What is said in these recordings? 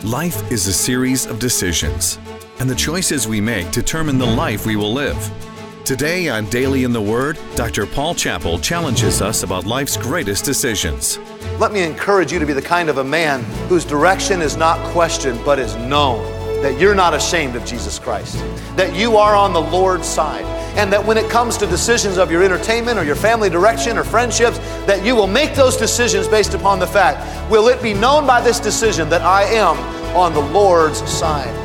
Life is a series of decisions, and the choices we make determine the life we will live. Today on Daily in the Word, Dr. Paul Chappell challenges us about life's greatest decisions. Let me encourage you to be the kind of a man whose direction is not questioned but is known. That you're not ashamed of Jesus Christ. That you are on the Lord's side. And that when it comes to decisions of your entertainment or your family direction or friendships, that you will make those decisions based upon the fact, will it be known by this decision that I am on the Lord's side?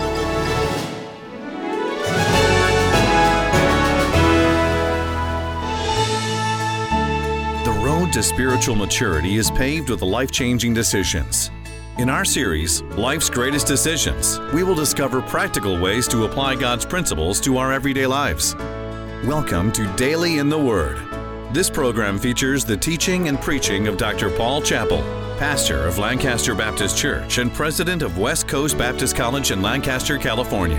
The road to spiritual maturity is paved with life-changing decisions. In our series, Life's Greatest Decisions, we will discover practical ways to apply God's principles to our everyday lives. Welcome to Daily in the Word. This program features the teaching and preaching of Dr. Paul Chappell, pastor of Lancaster Baptist Church and president of West Coast Baptist College in Lancaster, California.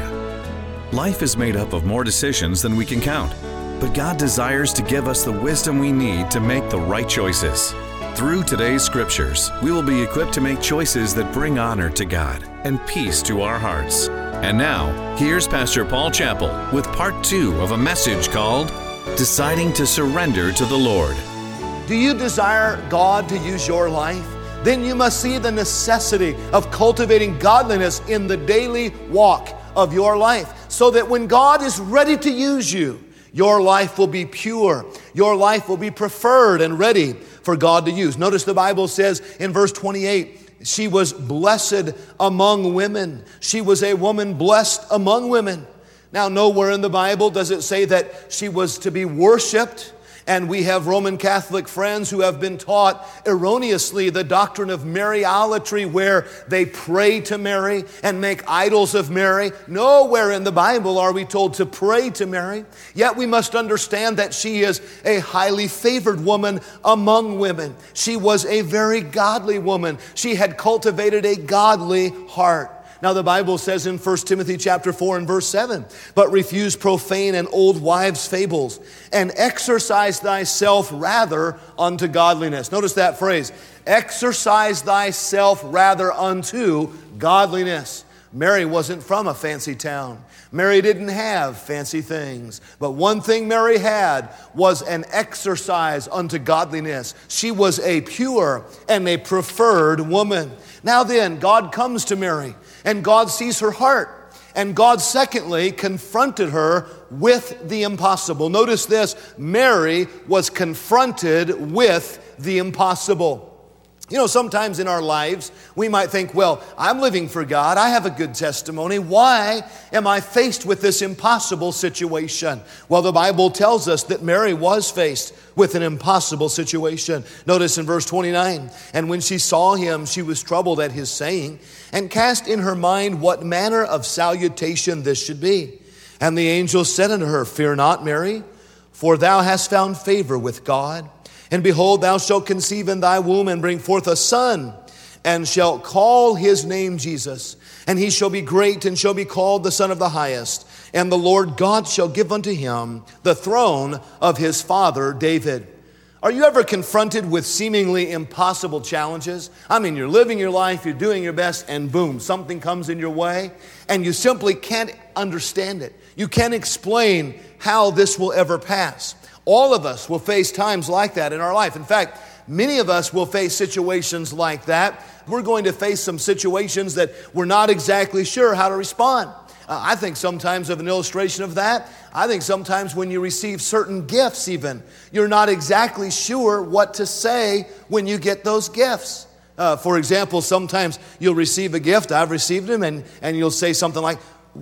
Life is made up of more decisions than we can count, but God desires to give us the wisdom we need to make the right choices. Through today's scriptures, we will be equipped to make choices that bring honor to God and peace to our hearts. And now, here's Pastor Paul Chappell with part 2 of a message called Deciding to Surrender to the Lord. Do you desire God to use your life? Then you must see the necessity of cultivating godliness in the daily walk of your life, so that when God is ready to use you, your life will be pure. Your life will be preferred and ready for God to use. Notice the Bible says in verse 28, she was blessed among women. She was a woman blessed among women. Now, nowhere in the Bible does it say that she was to be worshiped. And we have Roman Catholic friends who have been taught erroneously the doctrine of Mariolatry, where they pray to Mary and make idols of Mary. Nowhere in the Bible are we told to pray to Mary. Yet we must understand that she is a highly favored woman among women. She was a very godly woman. She had cultivated a godly heart. Now the Bible says in 1 Timothy chapter 4 and verse 7, but refuse profane and old wives' fables, and exercise thyself rather unto godliness. Notice that phrase, exercise thyself rather unto godliness. Mary wasn't from a fancy town. Mary didn't have fancy things. But one thing Mary had was an exercise unto godliness. She was a pure and a preferred woman. Now then, God comes to Mary, and God sees her heart. And God, secondly, confronted her with the impossible. Notice this, Mary was confronted with the impossible. You know, sometimes in our lives, we might think, well, I'm living for God. I have a good testimony. Why am I faced with this impossible situation? Well, the Bible tells us that Mary was faced with an impossible situation. Notice in verse 29, and when she saw him, she was troubled at his saying, and cast in her mind what manner of salutation this should be. And the angel said unto her, fear not, Mary, for thou hast found favor with God. And behold, thou shalt conceive in thy womb and bring forth a son, and shalt call his name Jesus. And he shall be great and shall be called the Son of the Highest. And the Lord God shall give unto him the throne of his father David. Are you ever confronted with seemingly impossible challenges? I mean, you're living your life, you're doing your best, and boom, something comes in your way, and you simply can't understand it. You can't explain how this will ever pass. All of us will face times like that in our life. In fact, many of us will face situations like that. We're going to face some situations that we're not exactly sure how to respond. I think sometimes of an illustration of that, I think sometimes when you receive certain gifts even, you're not exactly sure what to say when you get those gifts. For example, sometimes you'll receive a gift, I've received them, and you'll say something like,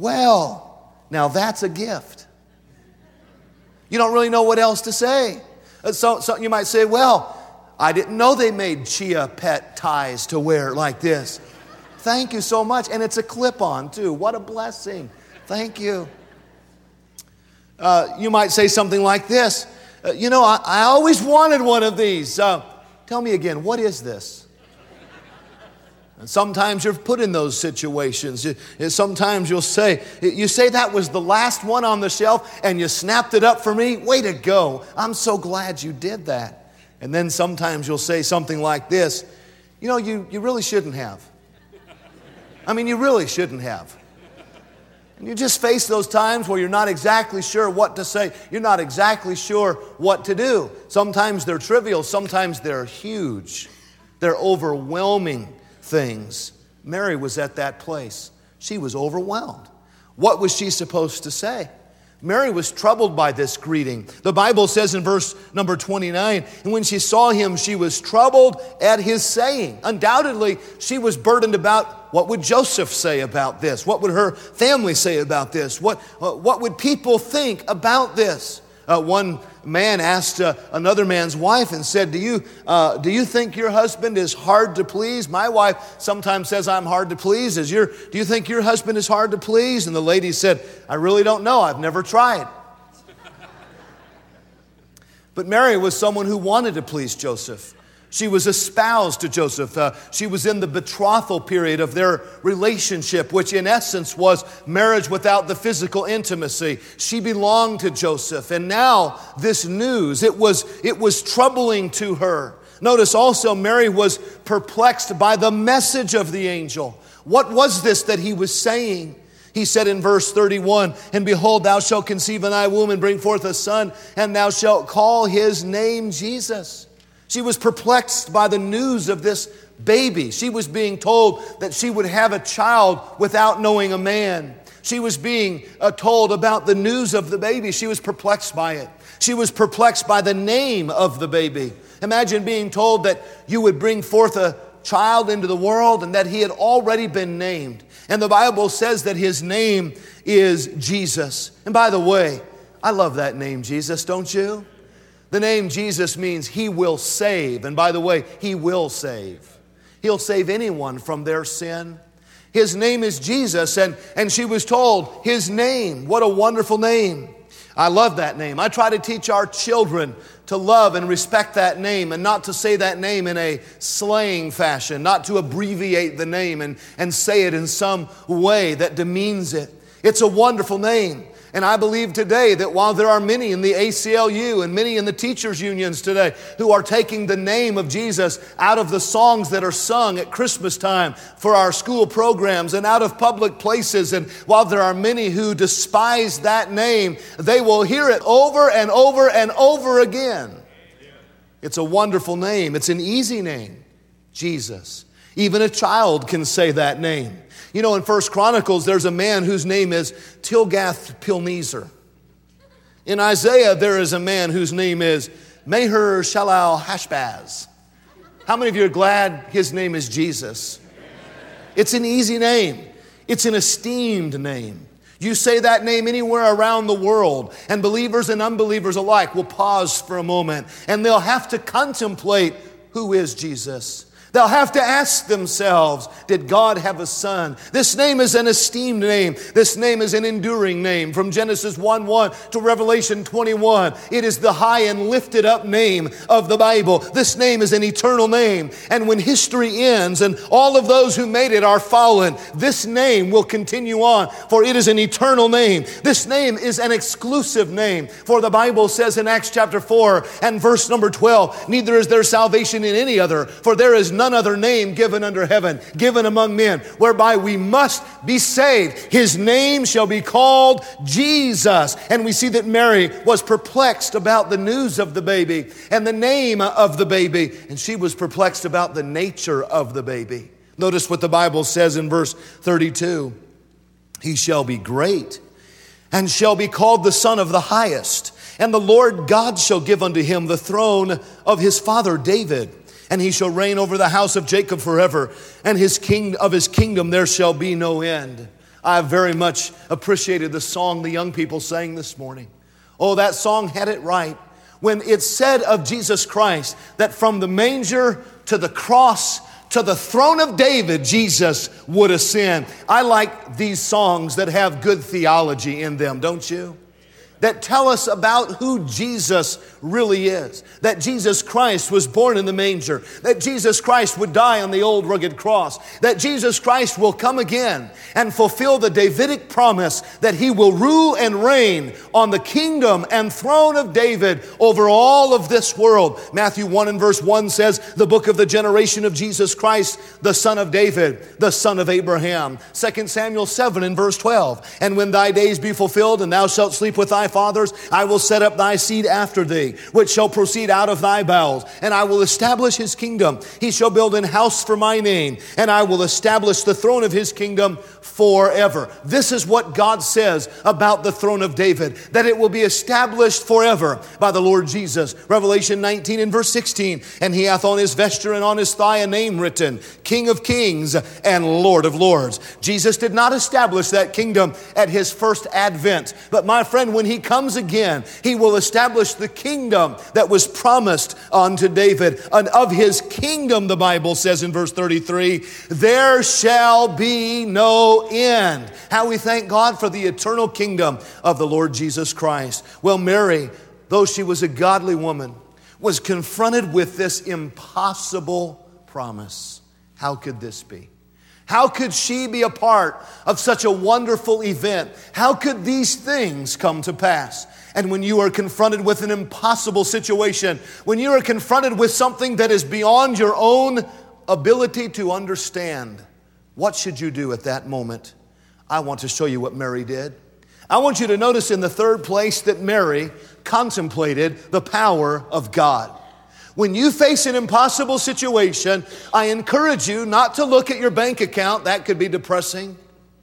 well, now that's a gift. You don't really know what else to say. So you might say, well, I didn't know they made chia pet ties to wear like this. Thank you so much. And it's a clip-on too. What a blessing. Thank you. You might say something like this. I always wanted one of these. Tell me again, what is this? And sometimes you're put in those situations. Sometimes you say that was the last one on the shelf and you snapped it up for me. Way to go. I'm so glad you did that. And then sometimes you'll say something like this. You really shouldn't have. I mean, you really shouldn't have. And you just face those times where you're not exactly sure what to say. You're not exactly sure what to do. Sometimes they're trivial. Sometimes they're huge. They're overwhelming things. Mary was at that place. She was overwhelmed. What was she supposed to say? Mary was troubled by this greeting. The Bible says in verse number 29, and when she saw him, she was troubled at his saying. Undoubtedly, she was burdened about what would Joseph say about this? What would her family say about this? What would people think about this? One man asked another man's wife and said, do you think your husband is hard to please? My wife sometimes says I'm hard to please. Do you think your husband is hard to please? And the lady said, I really don't know. I've never tried. But Mary was someone who wanted to please Joseph. She was espoused to Joseph. She was in the betrothal period of their relationship, which in essence was marriage without the physical intimacy. She belonged to Joseph. And now this news, it was troubling to her. Notice also Mary was perplexed by the message of the angel. What was this that he was saying? He said in verse 31, and behold, thou shalt conceive in thy womb and bring forth a son, and thou shalt call his name Jesus. She was perplexed by the news of this baby. She was being told that she would have a child without knowing a man. She was being told about the news of the baby. She was perplexed by it. She was perplexed by the name of the baby. Imagine being told that you would bring forth a child into the world and that he had already been named. And the Bible says that his name is Jesus. And by the way, I love that name, Jesus, don't you? The name Jesus means he will save. And by the way, he will save. He'll save anyone from their sin. His name is Jesus, and she was told his name. What a wonderful name. I love that name. I try to teach our children to love and respect that name and not to say that name in a slang fashion, not to abbreviate the name and say it in some way that demeans it. It's a wonderful name. And I believe today that while there are many in the ACLU and many in the teachers' unions today who are taking the name of Jesus out of the songs that are sung at Christmas time for our school programs and out of public places, and while there are many who despise that name, they will hear it over and over and over again. It's a wonderful name. It's an easy name, Jesus. Even a child can say that name. You know, in 1 Chronicles, there's a man whose name is Tilgath-Pilneser. In Isaiah, there is a man whose name is Maher-Shalal-Hashbaz. How many of you are glad his name is Jesus? It's an easy name. It's an esteemed name. You say that name anywhere around the world, and believers and unbelievers alike will pause for a moment, and they'll have to contemplate, who is Jesus? They'll have to ask themselves, did God have a son? This name is an esteemed name. This name is an enduring name. From Genesis 1:1 to Revelation 21, it is the high and lifted up name of the Bible. This name is an eternal name. And when history ends and all of those who made it are fallen, this name will continue on, for it is an eternal name. This name is an exclusive name. For the Bible says in Acts chapter 4 and verse number 12, neither is there salvation in any other, for there is none other name given under heaven, given among men, whereby we must be saved. His name shall be called Jesus. And we see that Mary was perplexed about the news of the baby and the name of the baby, and she was perplexed about the nature of the baby. Notice what the Bible says in verse 32. He shall be great and shall be called the Son of the Highest, and the Lord God shall give unto him the throne of his father David. And he shall reign over the house of Jacob forever, and his kingdom there shall be no end. I very much appreciated the song the young people sang this morning. Oh, that song had it right. When it said of Jesus Christ that from the manger to the cross to the throne of David, Jesus would ascend. I like these songs that have good theology in them, don't you? that tell us about who Jesus really is. That Jesus Christ was born in the manger. That Jesus Christ would die on the old rugged cross. That Jesus Christ will come again and fulfill the Davidic promise that he will rule and reign on the kingdom and throne of David over all of this world. Matthew 1 and verse 1 says, the book of the generation of Jesus Christ, the son of David, the son of Abraham. 2 Samuel 7 and verse 12, and when thy days be fulfilled and thou shalt sleep with thy fathers, I will set up thy seed after thee, which shall proceed out of thy bowels, and I will establish his kingdom. He shall build an house for my name, and I will establish the throne of his kingdom forever. This is what God says about the throne of David, that it will be established forever by the Lord Jesus. Revelation 19 and verse 16, and he hath on his vesture and on his thigh a name written, King of Kings and Lord of Lords. Jesus did not establish that kingdom at his first advent, but my friend, when he comes again, he will establish the kingdom that was promised unto David. And of his kingdom, the Bible says in verse 33, there shall be no end. How we thank God for the eternal kingdom of the Lord Jesus Christ. Well, Mary, though she was a godly woman, was confronted with this impossible promise. How could this be? How could she be a part of such a wonderful event? How could these things come to pass? And when you are confronted with an impossible situation, when you are confronted with something that is beyond your own ability to understand, what should you do at that moment? I want to show you what Mary did. I want you to notice in the third place that Mary contemplated the power of God. When you face an impossible situation, I encourage you not to look at your bank account. That could be depressing.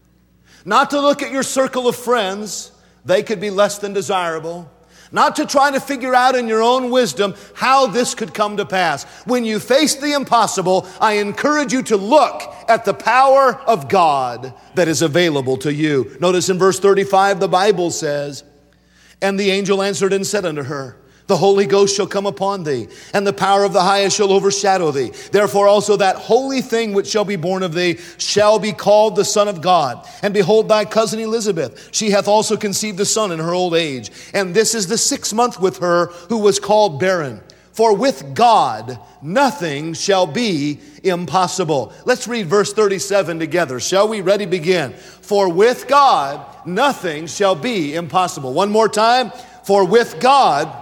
Not to look at your circle of friends. They could be less than desirable. Not to try to figure out in your own wisdom how this could come to pass. When you face the impossible, I encourage you to look at the power of God that is available to you. Notice in verse 35, the Bible says, and the angel answered and said unto her, the Holy Ghost shall come upon thee, and the power of the highest shall overshadow thee. Therefore also that holy thing which shall be born of thee shall be called the Son of God. And behold, thy cousin Elizabeth, she hath also conceived a son in her old age. And this is the 6th month with her who was called barren. For with God nothing shall be impossible. Let's read verse 37 together. Shall we? Ready, begin. For with God nothing shall be impossible. One more time. For with God.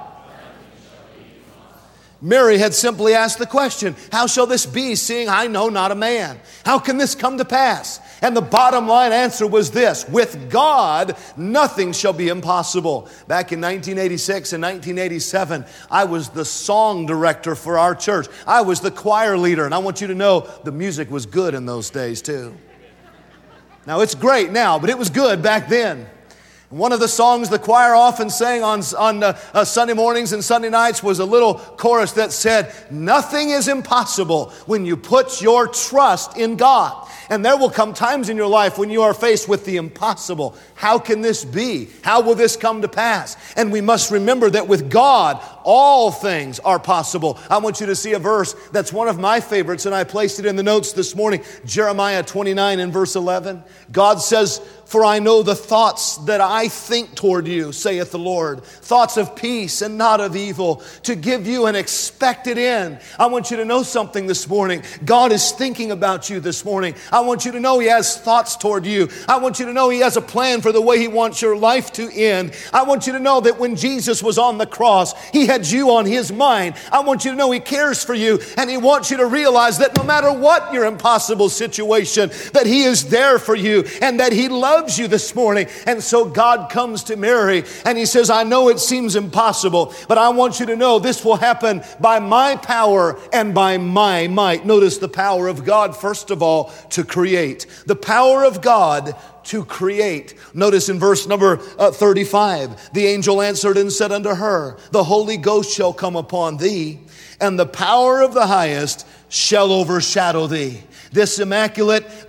Mary had simply asked the question, how shall this be, seeing I know not a man? How can this come to pass? And the bottom line answer was this, with God, nothing shall be impossible. Back in 1986 and 1987, I was the song director for our church. I was the choir leader, and I want you to know the music was good in those days too. Now it's great now, but it was good back then. One of the songs the choir often sang on Sunday mornings and Sunday nights was a little chorus that said, nothing is impossible when you put your trust in God. And there will come times in your life when you are faced with the impossible. How can this be? How will this come to pass? And we must remember that with God, all things are possible. I want you to see a verse that's one of my favorites, and I placed it in the notes this morning. Jeremiah 29 and verse 11. God says, for I know the thoughts that I think toward you, saith the Lord. Thoughts of peace and not of evil, to give you an expected end. I want you to know something this morning. God is thinking about you this morning. I want you to know He has thoughts toward you. I want you to know He has a plan for the way He wants your life to end. I want you to know that when Jesus was on the cross, He had you on His mind. I want you to know He cares for you, and He wants you to realize that no matter what your impossible situation, that He is there for you and that He loves you this morning. And so God comes to Mary and He says, I know it seems impossible, but I want you to know this will happen by my power and by my might. Notice the power of God, first of all, to create. The power of God to create. Notice in verse number 35, the angel answered and said unto her, the Holy Ghost shall come upon thee, and the power of the highest shall overshadow thee. This immaculate,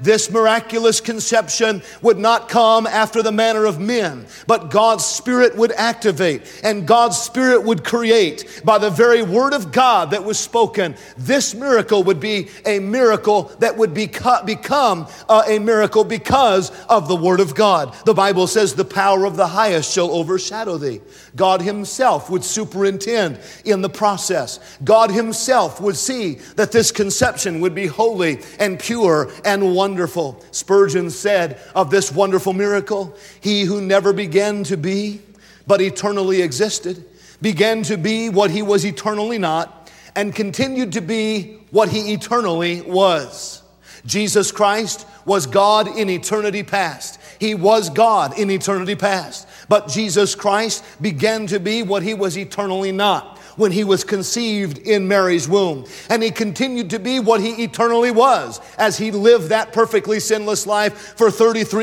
this miraculous conception would not come after the manner of men, but God's Spirit would activate and God's Spirit would create by the very word of God that was spoken. This miracle would be a miracle that would become a miracle because of the word of God. The Bible says the power of the highest shall overshadow thee. God himself would superintend in the process. God himself would see that this conception would be holy and pure and wonderful. Spurgeon said of this wonderful miracle, he who never began to be, but eternally existed, began to be what he was eternally not, and continued to be what he eternally was. Jesus Christ was God in eternity past. He was God in eternity past. But Jesus Christ began to be what he was eternally not when he was conceived in Mary's womb. And he continued to be what he eternally was as he lived that perfectly sinless life for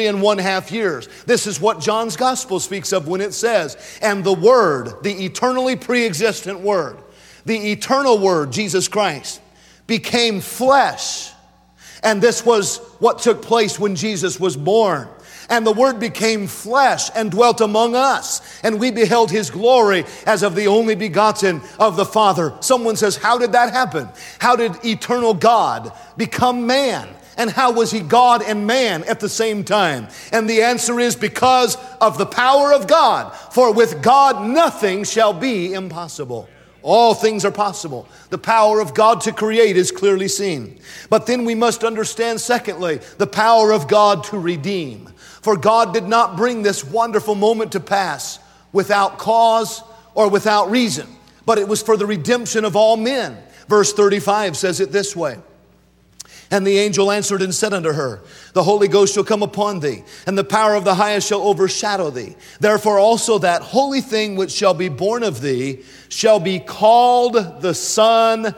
33.5 years. This is what John's gospel speaks of when it says, and the Word, the eternally pre-existent Word, the eternal Word, Jesus Christ, became flesh. And this was what took place when Jesus was born. And the Word became flesh and dwelt among us. And we beheld his glory as of the only begotten of the Father. Someone says, how did that happen? How did eternal God become man? And how was he God and man at the same time? And the answer is because of the power of God. For with God nothing shall be impossible. All things are possible. The power of God to create is clearly seen. But then we must understand, secondly, the power of God to redeem. For God did not bring this wonderful moment to pass without cause or without reason, but it was for the redemption of all men. Verse 35 says it this way. And the angel answered and said unto her, the Holy Ghost shall come upon thee, and the power of the highest shall overshadow thee. Therefore also that holy thing which shall be born of thee shall be called the Son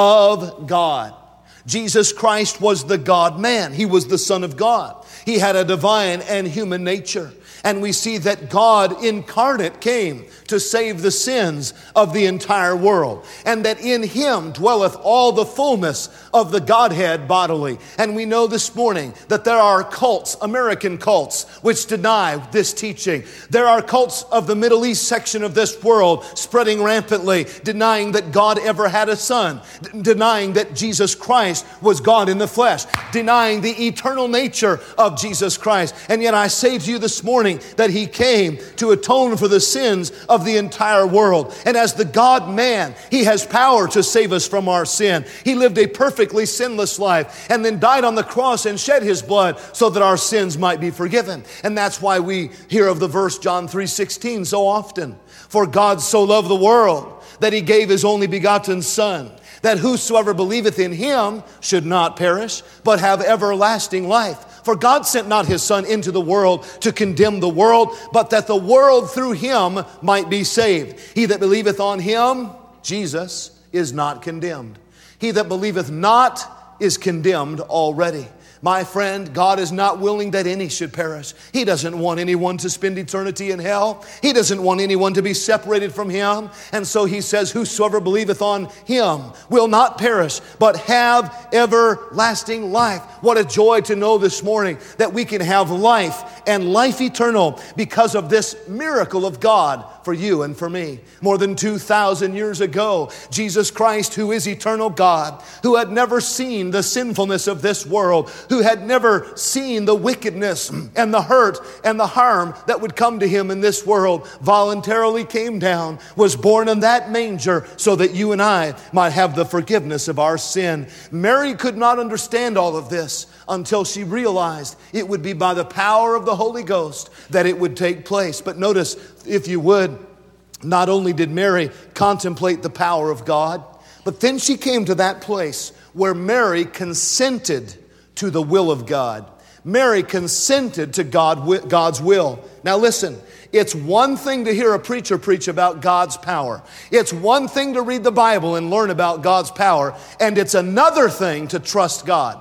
of God. Jesus Christ was the God-man. He was the Son of God. He had a divine and human nature. And we see that God incarnate came to save the sins of the entire world. And that in him dwelleth all the fullness of the Godhead bodily. And we know this morning that there are cults, American cults, which deny this teaching. There are cults of the Middle East section of this world spreading rampantly, denying that God ever had a son, denying that Jesus Christ was God in the flesh, denying the eternal nature of Jesus Christ. And yet I say to you this morning, that he came to atone for the sins of the entire world. And as the God-man, he has power to save us from our sin. He lived a perfectly sinless life and then died on the cross and shed his blood so that our sins might be forgiven. And that's why we hear of the verse John 3:16 so often. For God so loved the world that he gave his only begotten Son, that whosoever believeth in him should not perish, but have everlasting life. For God sent not his Son into the world to condemn the world, but that the world through him might be saved. He that believeth on him, Jesus, is not condemned. He that believeth not is condemned already. My friend, God is not willing that any should perish. He doesn't want anyone to spend eternity in hell. He doesn't want anyone to be separated from him. And so he says, whosoever believeth on him will not perish, but have everlasting life. What a joy to know this morning that we can have life and life eternal because of this miracle of God for you and for me. More than 2,000 years ago, Jesus Christ, who is eternal God, who had never seen the sinfulness of this world, who had never seen the wickedness and the hurt and the harm that would come to him in this world, voluntarily came down, was born in that manger so that you and I might have the forgiveness of our sin. Mary could not understand all of this until she realized it would be by the power of the Holy Ghost that it would take place. But notice, if you would, not only did Mary contemplate the power of God, but then she came to that place where Mary consented to the will of God. Mary consented to God's will. Now listen, it's one thing to hear a preacher preach about God's power. It's one thing to read the Bible and learn about God's power, and it's another thing to trust God.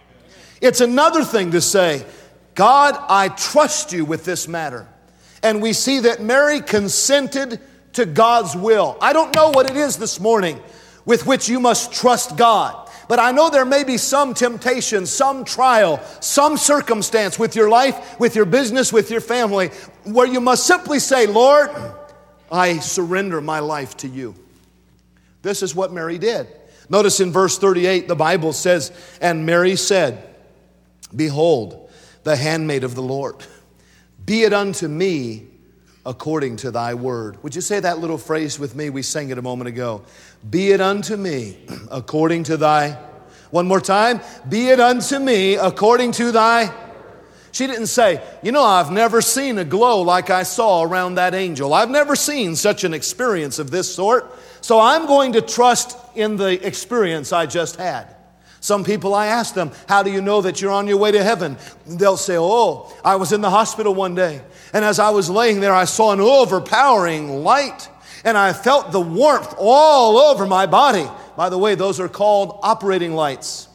It's another thing to say, God, I trust you with this matter. And we see that Mary consented to God's will. I don't know what it is this morning with which you must trust God. But I know there may be some temptation, some trial, some circumstance with your life, with your business, with your family, where you must simply say, Lord, I surrender my life to you. This is what Mary did. Notice in verse 38, the Bible says, and Mary said, behold, the handmaid of the Lord, be it unto me according to thy word. Would you say that little phrase with me? We sang it a moment ago. Be it unto me according to thy... One more time. Be it unto me according to thy... She didn't say, you know, I've never seen a glow like I saw around that angel. I've never seen such an experience of this sort. So I'm going to trust in the experience I just had. Some people, I ask them, how do you know that you're on your way to heaven? They'll say, oh, I was in the hospital one day, and as I was laying there, I saw an overpowering light, and I felt the warmth all over my body. By the way, those are called operating lights.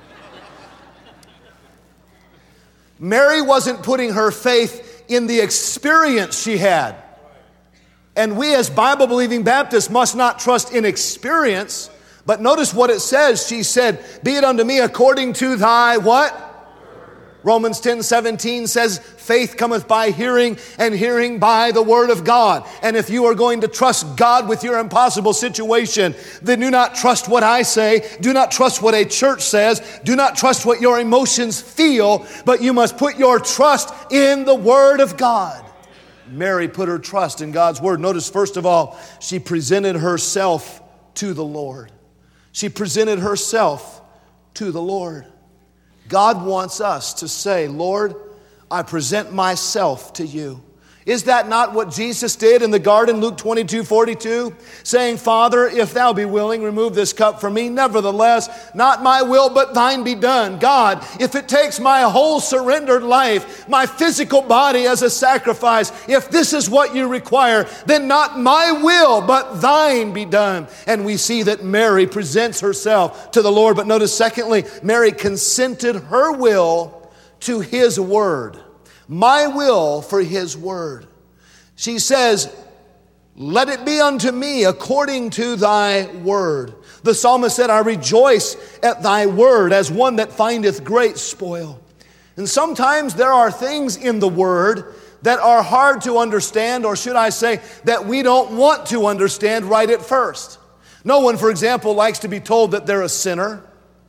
Mary wasn't putting her faith in the experience she had. And we as Bible-believing Baptists must not trust in experience. But notice what it says. She said, be it unto me according to thy what? Romans 10:17 says, faith cometh by hearing, and hearing by the word of God. And if you are going to trust God with your impossible situation, then do not trust what I say. Do not trust what a church says. Do not trust what your emotions feel. But you must put your trust in the word of God. Mary put her trust in God's word. Notice, first of all, she presented herself to the Lord. She presented herself to the Lord. God wants us to say, Lord, I present myself to you. Is that not what Jesus did in the garden, Luke 22:42? Saying, Father, if thou be willing, remove this cup from me. Nevertheless, not my will, but thine be done. God, if it takes my whole surrendered life, my physical body as a sacrifice, if this is what you require, then not my will, but thine be done. And we see that Mary presents herself to the Lord. But notice, secondly, Mary consented her will to his word. My will for his word. She says, let it be unto me according to thy word. The psalmist said, I rejoice at thy word as one that findeth great spoil. And sometimes there are things in the word that are hard to understand, or should I say, that we don't want to understand right at first. No one, for example, likes to be told that they're a sinner.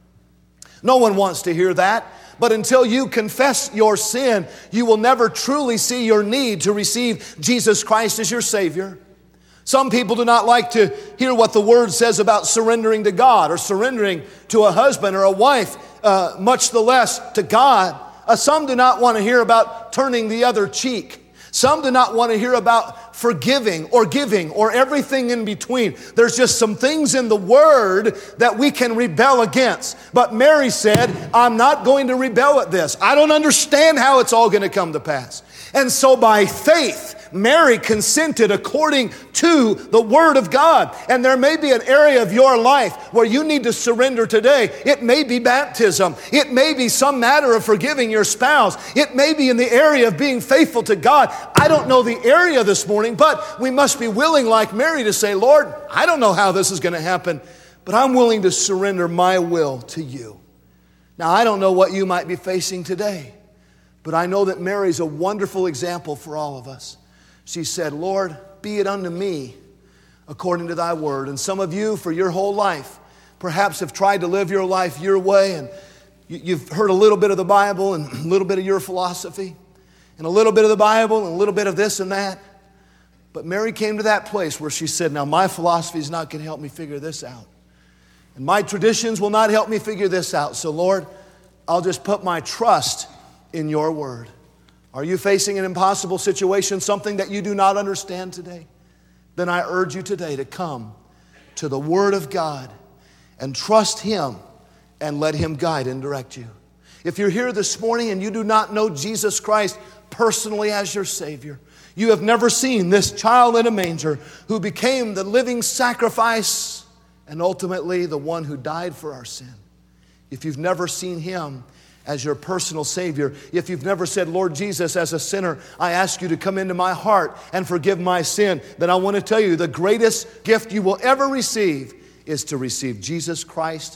No one wants to hear that. But until you confess your sin, you will never truly see your need to receive Jesus Christ as your Savior. Some people do not like to hear what the Word says about surrendering to God or surrendering to a husband or a wife, much the less to God. Some do not want to hear about turning the other cheek. Some do not want to hear about forgiving or giving or everything in between. There's just some things in the Word that we can rebel against. But Mary said, I'm not going to rebel at this. I don't understand how it's all going to come to pass. And so by faith, Mary consented according to the Word of God. And there may be an area of your life where you need to surrender today. It may be baptism. It may be some matter of forgiving your spouse. It may be in the area of being faithful to God. I don't know the area this morning, but we must be willing, like Mary, to say, Lord, I don't know how this is going to happen, but I'm willing to surrender my will to you. Now, I don't know what you might be facing today, but I know that Mary's a wonderful example for all of us. She said, Lord, be it unto me according to thy word. And some of you, for your whole life, perhaps have tried to live your life your way, and you've heard a little bit of the Bible and a little bit of your philosophy and a little bit of the Bible and a little bit of this and that. But Mary came to that place where she said, now my philosophy is not going to help me figure this out. And my traditions will not help me figure this out. So Lord, I'll just put my trust in your word. Are you facing an impossible situation, something that you do not understand today? Then I urge you today to come to the Word of God and trust Him and let Him guide and direct you. If you're here this morning and you do not know Jesus Christ personally as your Savior, you have never seen this child in a manger who became the living sacrifice and ultimately the one who died for our sin. If you've never seen Him as your personal Savior, if you've never said, Lord Jesus, as a sinner, I ask you to come into my heart and forgive my sin, then I want to tell you the greatest gift you will ever receive is to receive Jesus Christ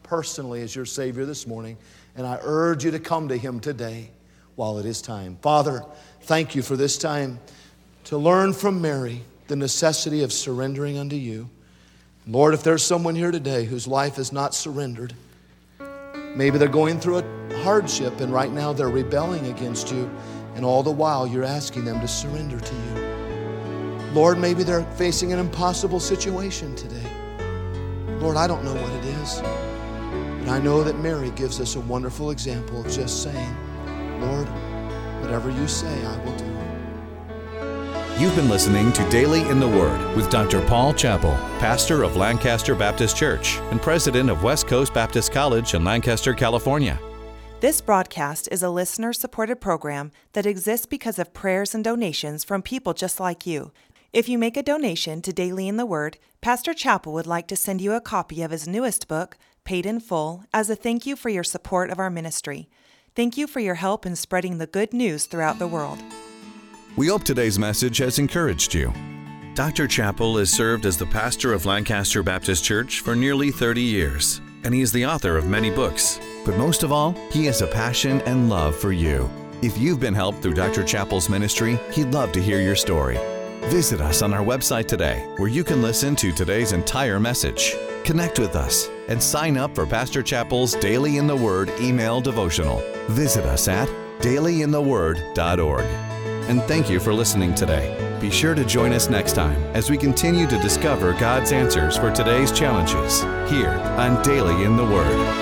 personally as your Savior this morning, and I urge you to come to Him today while it is time. Father, thank you for this time to learn from Mary the necessity of surrendering unto you. Lord, if there's someone here today whose life is not surrendered, maybe they're going through a hardship and right now they're rebelling against you, and all the while you're asking them to surrender to you. Lord, maybe they're facing an impossible situation today. Lord, I don't know what it is, but I know that Mary gives us a wonderful example of just saying, Lord, whatever you say, I will do. You've been listening to Daily in the Word with Dr. Paul Chappell, pastor of Lancaster Baptist Church and president of West Coast Baptist College in Lancaster, California. This broadcast is a listener-supported program that exists because of prayers and donations from people just like you. If you make a donation to Daily in the Word, Pastor Chappell would like to send you a copy of his newest book, Paid in Full, as a thank you for your support of our ministry. Thank you for your help in spreading the good news throughout the world. We hope today's message has encouraged you. Dr. Chappell has served as the pastor of Lancaster Baptist Church for nearly 30 years, and he is the author of many books. But most of all, he has a passion and love for you. If you've been helped through Dr. Chappell's ministry, he'd love to hear your story. Visit us on our website today, where you can listen to today's entire message. Connect with us and sign up for Pastor Chappell's Daily in the Word email devotional. Visit us at dailyintheword.org. And thank you for listening today. Be sure to join us next time as we continue to discover God's answers for today's challenges here on Daily in the Word.